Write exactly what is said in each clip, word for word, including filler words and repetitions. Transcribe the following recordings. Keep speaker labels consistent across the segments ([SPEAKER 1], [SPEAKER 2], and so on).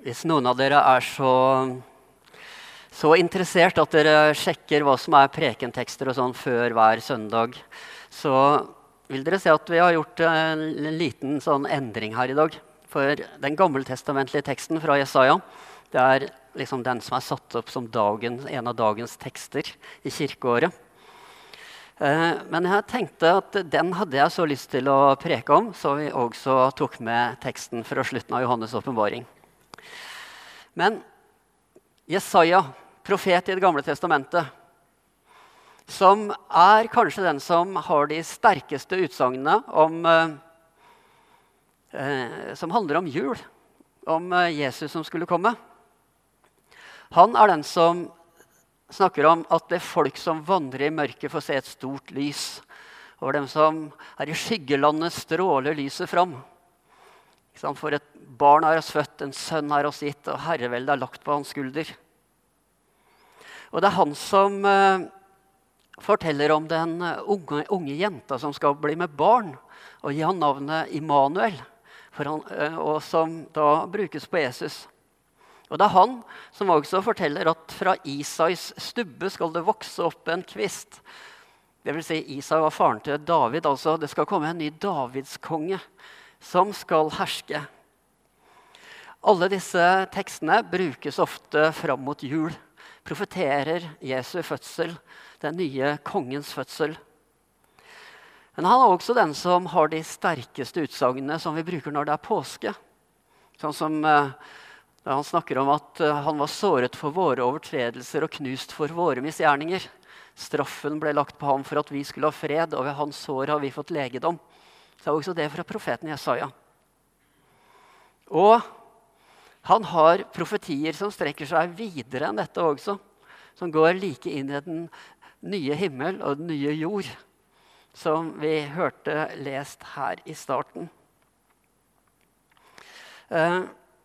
[SPEAKER 1] Hvis noen av dere er så, så interessert at dere sjekker hva som er prekentekster og sånn før hver søndag, så vil dere se at vi har gjort en, en liten sånn endring her i dag. For den gammeltestamentlige teksten fra Jesaja, det er liksom den som er satt opp som dagen, en av dagens tekster i kirkeåret. Eh, men jeg tenkte at den hadde jeg så lyst til å preke om, så vi også tok med teksten fra slutten av Johannes åpenbaring. Men Jesaja, profet i det gamle testamentet, som er kanskje den som har de sterkeste utsagnene om, eh, som handler om jul, om eh, Jesus som skulle komme. Han er den som snakker om at det folk som vandrer i mørket får se et stort lys, og dem som er i skyggelandet stråler lyset fram. For et barn er oss født, en sønn er oss gitt, og herreveldet er lagt på hans skulder. Og det er han som eh, forteller om den unge, unge jenta som skal bli med barn, og gi han navnet Immanuel, for han, eh, og som da brukes på Jesus. Og det er han som også forteller at fra Isais stubbe skal det vokse opp en kvist. Det vil si, Isai var faren til David, altså det skal komme en ny Davidskonge som skal herske. Alle disse tekstene brukes ofte fram mot jul. Profeterer Jesu fødsel, den nye kongens fødsel. Men han er også den som har de sterkeste utsagnene som vi bruker når det er påske. Sånn som eh, da han snakker om at eh, han var såret for våre overtredelser og knust for våre misgjerninger. Straffen ble lagt på ham for at vi skulle ha fred, og ved hans sår har vi fått legedom. Så er også det fra profeten Jesaja. Og han har profetier som strekker seg videre enn dette også, som går like inn i den nye himmel og den nye jord, som vi hørte lest her i starten. Eh,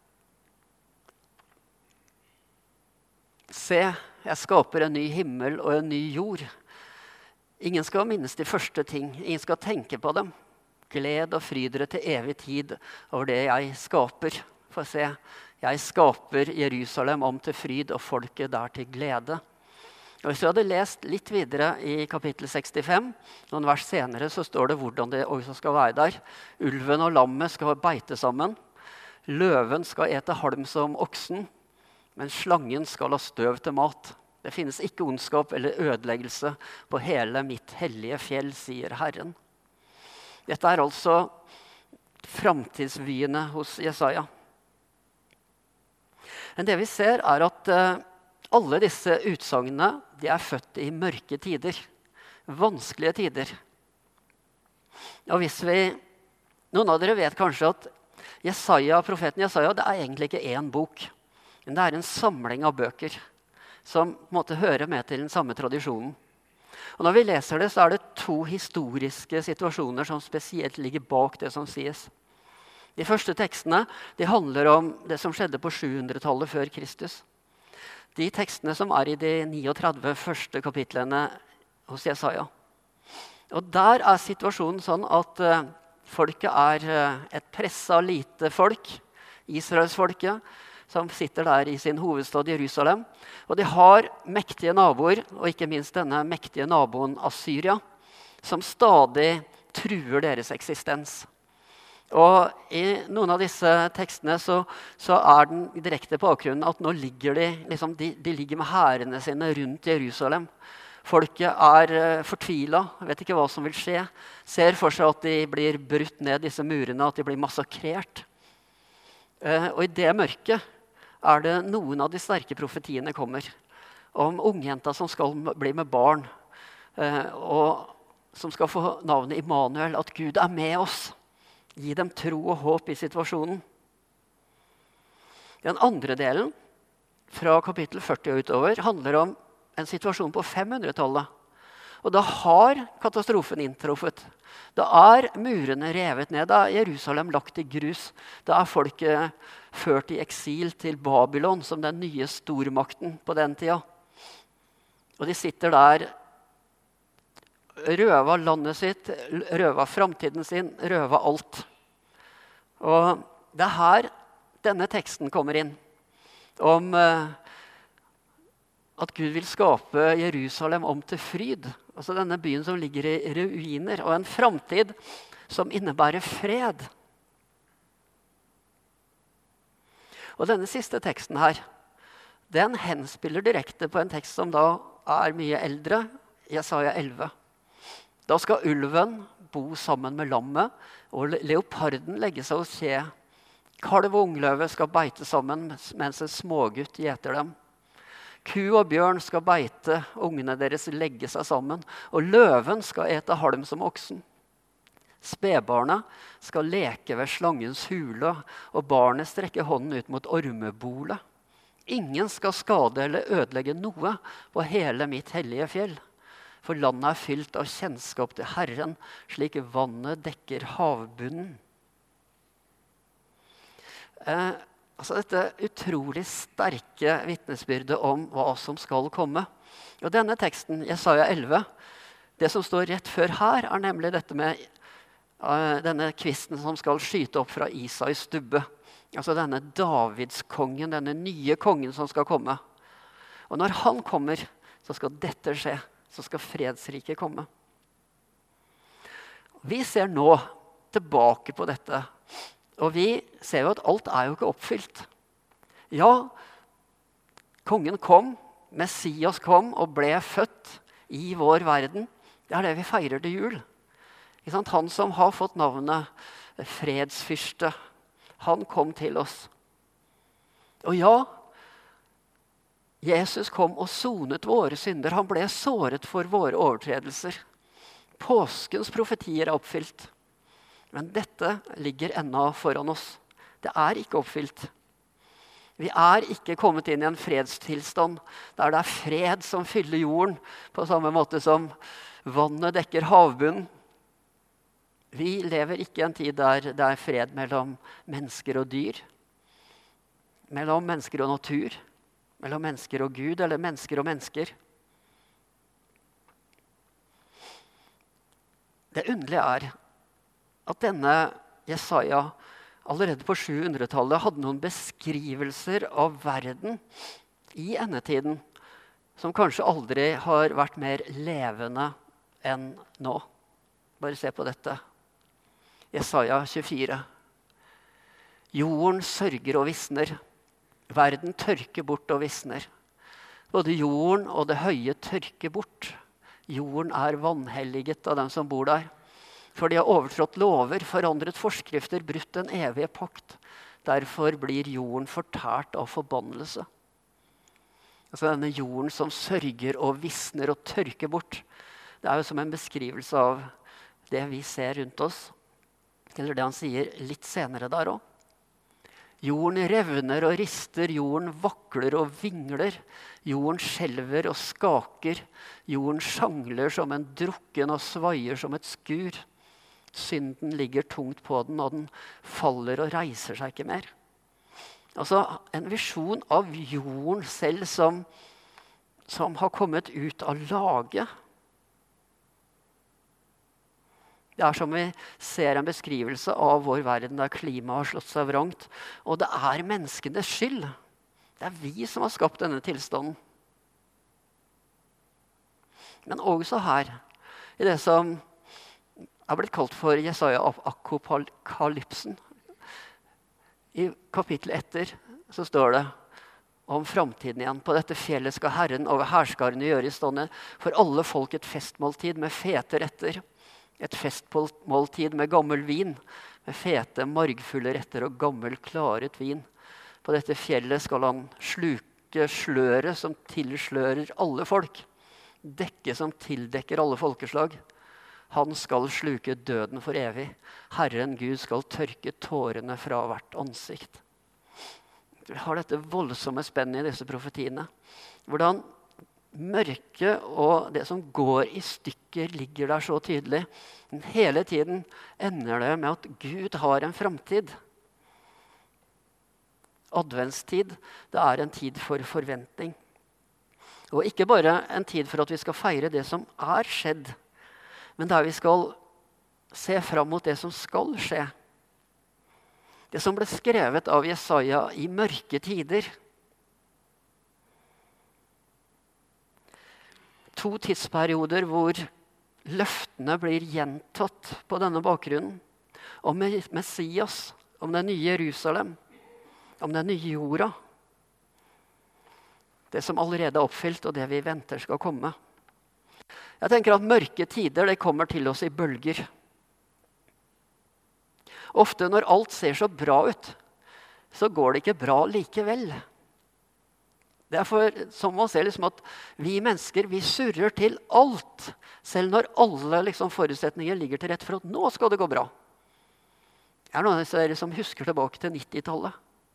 [SPEAKER 1] Se, jeg skaper en ny himmel og en ny jord. Ingen skal minnes de første ting, ingen skal tenke på dem. Gled og fryd dere til evig tid over det jeg skaper. For se, jeg skaper Jerusalem om til fryd og folket der til glede. Og hvis vi hadde lest litt videre i kapittel sekstifem, noen vers senere, så står det hvordan det også skal være der. Ulven og lammet skal beite sammen. Løven skal ete halm som oksen, men slangen skal ha støv til mat. Det finnes ikke ondskap eller ødeleggelse på hele mitt hellige fjell, sier Herren. Dette er altså framtidsvyene hos Jesaja. Men det vi ser er at uh, alle disse utsagnene de er født i mørke tider. Vanskelige tider. Og hvis vi, noen av dere vet kanskje at Jesaja, profeten Jesaja, det er egentlig ikke én bok. Men det er en samling av bøker som måtte høre med til den samme tradisjonen. Og når vi leser det, så er det to historiske situasjoner som spesielt ligger bak det som sies. De første tekstene de handler om det som skjedde på sjuhundretallet før Kristus. De tekstene som er i de trettini første kapitlene hos Jesaja. Og der er situasjonen sånn at uh, folket er uh, et presset lite folk, Israelsfolket, som sitter der i sin hovedstad Jerusalem. Og de har mektige naboer, og ikke minst denne mektige naboen Assyria, som stadig truer deres eksistens. Og i noen av disse tekstene så, så er den direkte bakgrunnen at nå ligger de, liksom, de, de ligger med hærene sine rundt Jerusalem. Folket er uh, fortvilet, vet ikke hva som vil skje. Ser for seg at de blir brutt ned disse murene, at de blir massakrert. Uh, og i det mørket er det noen av de sterke profetiene kommer om ungjenta som skal bli med barn, eh, og som skal få navnet Immanuel, at Gud er med oss. Gi dem tro og håp i situasjonen. Den andre delen, fra kapittel førti og utover, handler om en situasjon på femhundretallet. Og da har katastrofen inntruffet. Da er murene revet ned, da er Jerusalem lagt i grus. Da er folket ført i eksil til Babylon som den nye stormakten på den tida. Og de sitter der, røva landet sitt, røva framtiden sin, røva alt. Og det er her denne teksten kommer inn. om eh, at Gud vil skape Jerusalem om til fryd. Altså denne byen som ligger i ruiner, og en framtid som innebærer fred. Og denne siste teksten her, den henspiller direkte på en tekst som da er mye eldre, Jesaja elleve. Da skal ulven bo sammen med lammet, og leoparden legge seg og se. Kalv og ungløve skal beite sammen, mens en smågutt gjeter dem. Ku og bjørn skal beite, ungene deres legge seg sammen, og løven skal ete halm som oksen. Spedbarnet skal leke ved slangens hule, og barnet strekker hånden ut mot ormebolet. Ingen skal skade eller ødelegge noe på hele mitt hellige fjell. For landet er fylt av kjennskap til Herren, slik vannet dekker havbunnen. Eh, altså dette utrolig sterke vitnesbyrdet om hva som skal komme. Og denne teksten, Jesaja elleve, det som står rett før her, er nemlig dette med uh, denne kvisten som skal skyte opp fra Isais stubbe. Altså denne Davidskongen, denne nye kongen som skal komme. Og når han kommer, så skal dette skje. Så skal fredsriket komme. Vi ser nå tilbake på dette. Og vi ser jo at alt er jo ikke oppfylt. Ja, kongen kom, Messias kom og ble født i vår verden. Det er det vi feirer til jul. Ikke sant? Han som har fått navnet fredsfyrste, han kom til oss. Og ja, Jesus kom og sonet våre synder. Han ble såret for våre overtredelser. Påskens profetier er oppfylt. Men dette ligger ennå foran oss. Det er ikke oppfylt. Vi er ikke kommet inn i en fredstilstand der det er fred som fyller jorden, på samme måte som vannet dekker havbunnen. Vi lever ikke i en tid der det er fred mellom mennesker og dyr, mellom mennesker og natur, mellom mennesker og Gud, eller mennesker og mennesker. Det underlige er at denne Jesaja allerede på sju hundre-tallet hadde noen beskrivelser av verden i endetiden som kanskje aldri har vært mer levende enn nå. Bare se på dette. Jesaja tjuefire. Jorden sørger og visner. Verden tørker bort og visner. Både jorden og det høye tørker bort. Jorden er vanhelliget av dem som bor der. For de har overtrådt lover, forandret forskrifter, brutt den evige pakt. Derfor blir jorden fortært av forbannelse. Altså denne jorden som sørger og visner og tørker bort. Det er jo som en beskrivelse av det vi ser rundt oss. Eller det han sier litt senere der også. Jorden revner og rister, jorden vakler og vingler. Jorden skjelver og skaker. Jorden sjangler som en drukken og svaier som et skur. Synden ligger tungt på den, og den faller og reiser seg ikke mer. Altså en visjon av jorden selv som, som har kommet ut av lage. Det er som vi ser en beskrivelse av vår verden der klimaet har slått seg vrangt. Og det er menneskenes skyld. Det er vi som har skapt denne tilstanden. Men også her, i det som er blitt kalt for Jesaja apokalypsen. I kapittel etter så står det om framtiden igjen. På dette fjellet skal Herren over herskarene gjøre i stande for alle folk et festmåltid med fete retter. Et festmåltid med gammel vin, med fete, margfulle retter og gammel, klaret vin. På dette fjellet skal han sluke sløret som tilslører alle folk. Dekke som tildekker alle folkeslag. Han skal sluke døden for evig. Herren Gud skal tørke tårene fra hvert ansikt. Vi har dette voldsomme spennet i disse profetiene. Hvordan mørket og det som går i stykker ligger der så tydelig. Men hele tiden ender det med at Gud har en framtid. Adventstid, det er en tid for forventning. Og ikke bare en tid for at vi skal feire det som er skjedd, men der vi skal se fram mot det som skal skje. Det som ble skrevet av Jesaja i mørke tider, to tidsperioder hvor løftene blir gjentatt på denne bakgrunnen. Om Messias, om det nye Jerusalem, om den nye jorda. Det som allerede er oppfylt, og det vi venter skal komme. Jeg tenker at mørke tider det kommer til oss i bølger. Ofte når alt ser så bra ut, så går det ikke bra likevel. Det er for, som å se liksom at vi mennesker, vi surrer til alt. Selv når alle liksom, forutsetninger ligger til rette for at nå skal det gå bra. Jeg er noen av dere som husker tilbake til nittitallet.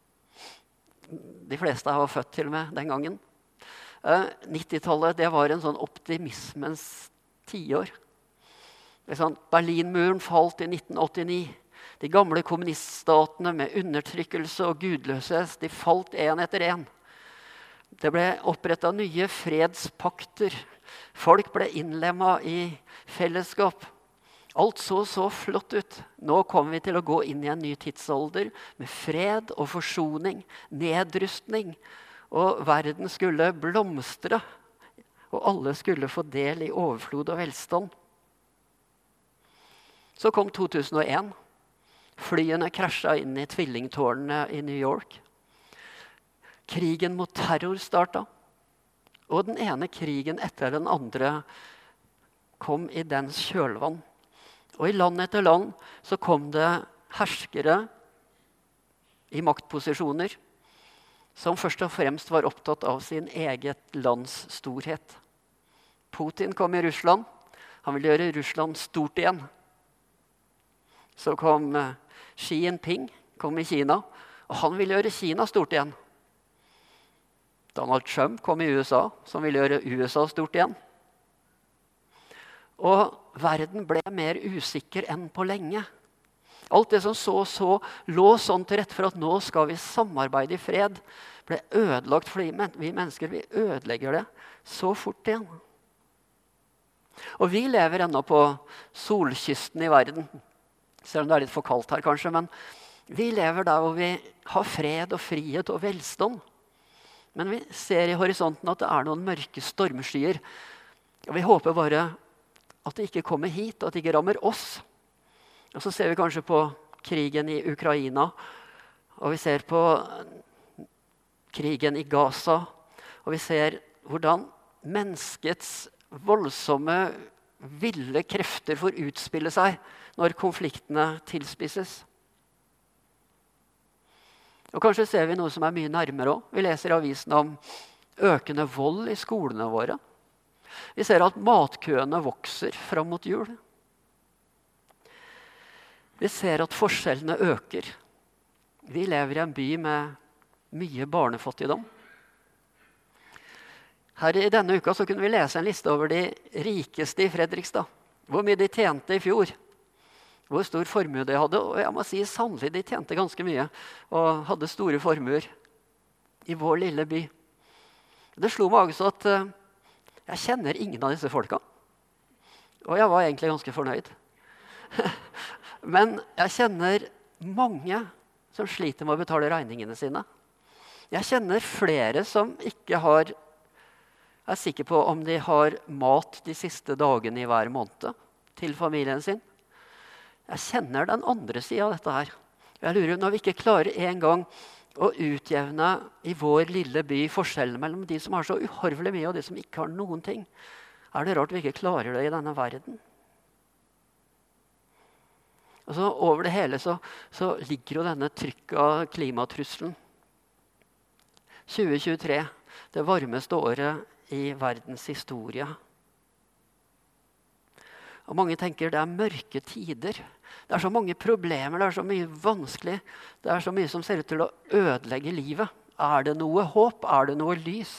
[SPEAKER 1] De fleste var født til og med den gangen. Eh, nittitallet det var en sånn optimismens tiår. Sånn, Berlinmuren falt i nitten åttini. De gamle kommuniststatene med undertrykkelse og gudløshet, de falt en etter en. Det ble opprettet nye fredspakter. Folk ble innlemmet i fellesskap. Alt så så flott ut. Nå kommer vi til å gå inn i en ny tidsalder med fred og forsoning, nedrustning. Og verden skulle blomstre, og alle skulle få del i overflod og velstand. Så kom to tusen og en. Flyene krasjet inn i tvillingtårnene i New York. Krigen mot terror startet. Og den ene krigen etter den andre kom i dens kjølvann. Og i land etter land så kom det herskere i maktposisjoner som først og fremst var opptatt av sin eget lands storhet. Putin kom i Russland. Han ville gjøre Russland stort igjen. Så kom Xi Jinping kom i Kina, og han ville gjøre Kina stort igjen. Donald Trump kom i U S A, som ville gjøre U S A stort igjen. Og verden ble mer usikker enn på lenge. Alt det som så så lå sånn til rette for at nå skal vi samarbeide i fred, ble ødelagt fordi vi mennesker vi ødelegger det så fort igjen. Og vi lever ennå på solkysten i verden, selv om det er litt for kaldt her kanskje, men vi lever der hvor vi har fred og frihet og velstand. Men vi ser i horisonten at det er noen mørke stormskyer, og vi håper bare at det ikke kommer hit, at det ikke rammer oss. Og så ser vi kanskje på krigen i Ukraina, og vi ser på krigen i Gaza, og vi ser hvordan menneskets voldsomme, ville krefter får utspille seg når konfliktene tilspisses. Og kanskje ser vi noe som er mye nærmere også. Vi leser i avisen om økende vold i skolene våre. Vi ser at matkøene vokser fram mot jul. Vi ser at forskjellene øker. Vi lever i en by med mye barnefattigdom. Her i denne uka så kunne vi lese en liste over de rikeste i Fredrikstad. Hvor mye de tjente i fjor. Hvor stor formue de hadde. Og jeg må si sannelig de tjente ganske mye. Og hadde store formuer i vår lille by. Det slo meg også at uh, jeg kjenner ingen av disse folka. Og jeg var egentlig ganske fornøyd. Men jeg kjenner mange som sliter med å betale regningene sine. Jeg kjenner flere som ikke har, er sikker på om de har mat de siste dagene i hver måned til familien sin. Jeg kjenner den andre siden av dette her. Jeg lurer, når vi ikke klarer en gang å utjevne i vår lille by forskjellen mellom de som har så uhorvelig mye og de som ikke har noen ting, er det rart vi ikke klarer det i denne verden. Og så over det hele så, så ligger jo denne trykket av klimatrusselen. tjue tjuetre, det varmeste året i verdens historie. Og mange tenker det er mørke tider. Det er så mange problemer, det er så mye vanskelig. Det er så mye som ser ut til å ødelegge livet. Er det noe håp? Er det noe lys?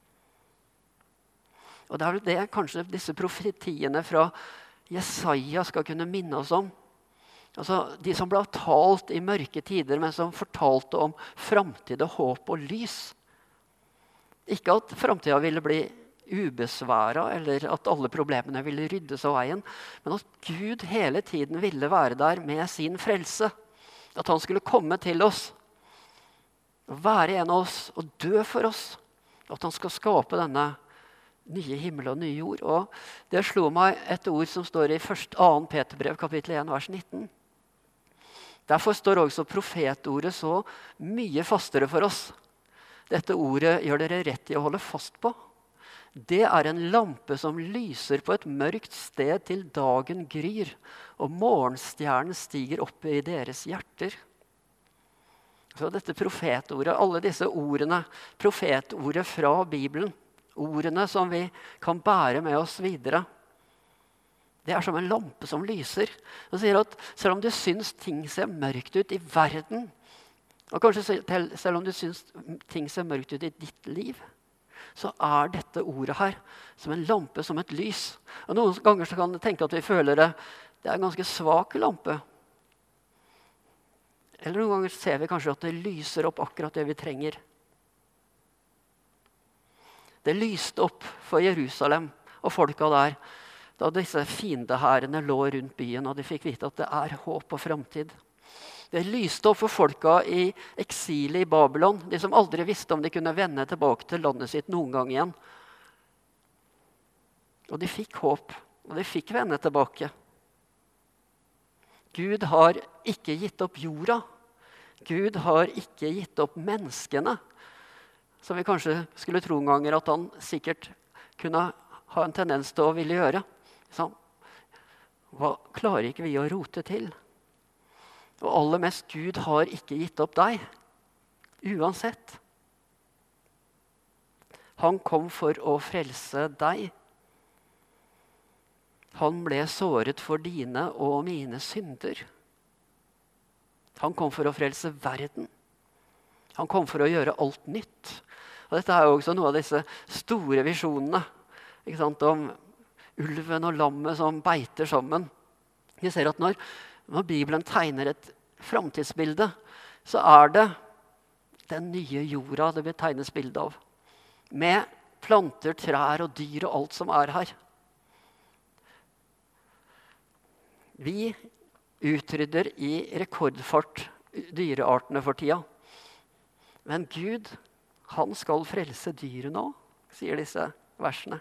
[SPEAKER 1] Og det er vel det kanskje disse profetiene fra Jesaja skal kunne minne oss om. Altså, de som ble talt i mørke tider, men som fortalte om fremtid og håp og lys. Ikke at fremtiden ville bli ubesværet, eller at alle problemene ville ryddes av veien, men at Gud hele tiden ville være der med sin frelse. At han skulle komme til oss, være en av oss og dø for oss. At han skal skape denne nye himmel og nye jord. Og det slo meg et ord som står i første, andre Peterbrev, kapittel en, vers nitten. Derfor står også profetordet så mye fastere for oss. Dette ordet gjør dere rett i å holde fast på. Det er en lampe som lyser på et mørkt sted til dagen gryr, og morgenstjernen stiger opp i deres hjerter. Så dette profetordet, alle disse ordene, profetordet fra Bibelen, ordene som vi kan bære med oss videre, det er som en lampe som lyser. Det sier at selv om du syns ting ser mørkt ut i verden, og kanskje selv om du syns ting ser mørkt ut i ditt liv, så er dette ordet her som en lampe, som et lys. Og noen ganger så kan du tenke at vi føler det, det er en ganske svak lampe. Eller noen ganger ser vi kanskje at det lyser opp akkurat det vi trenger. Det lyste opp for Jerusalem og folka der, da disse fiendehærene lå rundt byen, og de fikk vite at det er håp og fremtid. Det lyste opp for folka i eksilet i Babylon, de som aldri visste om de kunne vende tilbake til landet sitt noen gang igjen. Og de fikk håp, og de fikk vende tilbake. Gud har ikke gitt opp jorda. Gud har ikke gitt opp menneskene, som vi kanskje skulle tro en ganger at han sikkert kunne ha en tendens til å ville gjøre. Så, hva klarer ikke vi å rote til? Og aller mest, Gud har ikke gitt opp deg, uansett. Han kom for å frelse deg. Han ble såret for dine og mine synder. Han kom for å frelse verden. Han kom for å gjøre alt nytt. Og dette er jo også noe av disse store visjonene, ikke sant, om ulven og lammet som beiter sammen. Vi ser at når, når Bibelen tegner et framtidsbilde, så er det den nye jorda det vil tegnes bilde av. Med planter, trær og dyr og alt som er her. Vi utrydder i rekordfart dyreartene for tida. Men Gud, han skal frelse dyret nå, sier disse versene.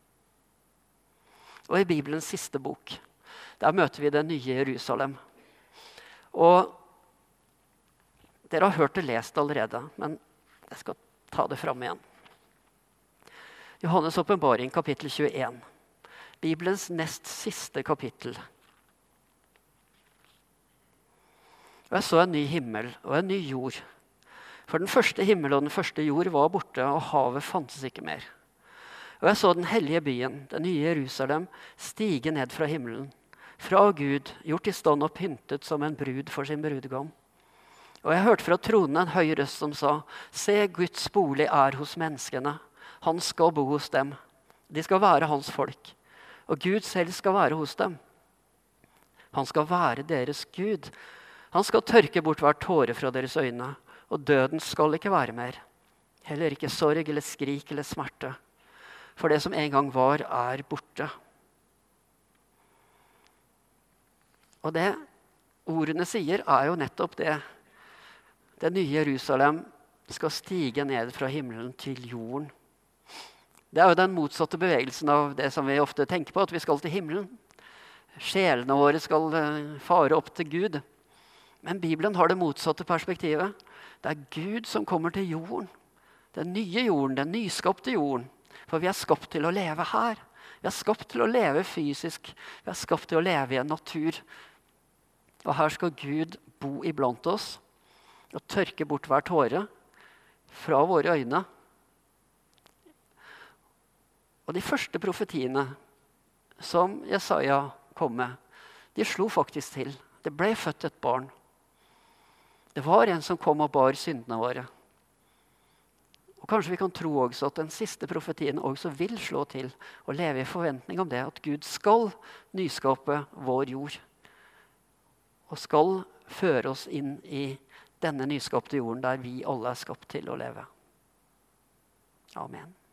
[SPEAKER 1] Og i Bibelens siste bok, der møter vi det nye Jerusalem. Og dere har hørt det lest allerede, men jeg skal ta det fram igjen. Johannes åpenbaring, kapittel tjueen. Bibelens nest siste kapittel. Og jeg så en ny himmel og en ny jord. For den første himmel og den første jord var borte, og havet fantes ikke mer. Og jeg så den hellige byen, det nye Jerusalem, stige ned fra himmelen. Fra Gud, gjort i stand og pyntet som en brud for sin brudgom. Og jeg hørte fra tronen en høy røst som sa, se, Guds bolig er hos menneskene. Han skal bo hos dem. De skal være hans folk. Og Gud selv skal være hos dem. Han skal være deres Gud. Han skal tørke bort hver tåre fra deres øyne, og døden skal ikke være mer. Heller ikke sorg eller skrik eller smerte. For det som en gang var, er borte. Og det ordene sier er jo nettopp det. Det nye Jerusalem skal stige ned fra himmelen til jorden. Det er jo den motsatte bevegelsen av det som vi ofte tenker på, at vi skal til himmelen. Sjelene våre skal fare opp til Gud. Men Bibelen har det motsatte perspektivet. Det er Gud som kommer til jorden. Den nye jorden, den nyskapte jorden. For vi er skapt til å leve her. Vi er skapt til å leve fysisk. Vi er skapt til å leve i en natur. Og her skal Gud bo iblant oss og tørke bort hver tåre fra våre øyne. Og de første profetiene som Jesaja kom med, de slo faktisk til. Det ble født et barn. Det var en som kom og bar syndene våre. Og kanskje vi kan tro også at den siste profetien også vil slå til og leve i forventning om det, at Gud skal nyskape vår jord og skal føre oss inn i denne nyskapte jorden der vi alle er skapt til å leve. Amen.